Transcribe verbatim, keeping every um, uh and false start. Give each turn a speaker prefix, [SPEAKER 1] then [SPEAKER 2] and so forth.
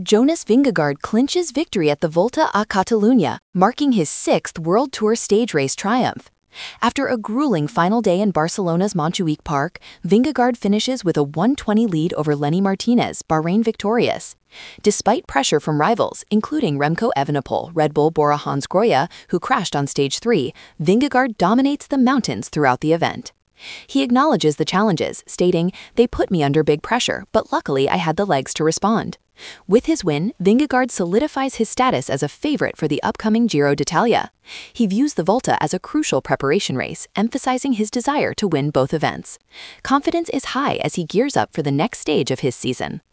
[SPEAKER 1] Jonas Vingegaard clinches victory at the Volta a Catalunya, marking his sixth World Tour stage race triumph. After a grueling final day in Barcelona's Montjuic Park, Vingegaard finishes with a one twenty lead over Lenny Martinez, Bahrain victorious. Despite pressure from rivals, including Remco Evenepoel, Red Bull Bora Hansgrohe, who crashed on stage three, Vingegaard dominates the mountains throughout the event. He acknowledges the challenges, stating, "They put me under big pressure, but luckily I had the legs to respond." With his win, Vingegaard solidifies his status as a favorite for the upcoming Giro d'Italia. He views the Volta as a crucial preparation race, emphasizing his desire to win both events. Confidence is high as he gears up for the next stage of his season.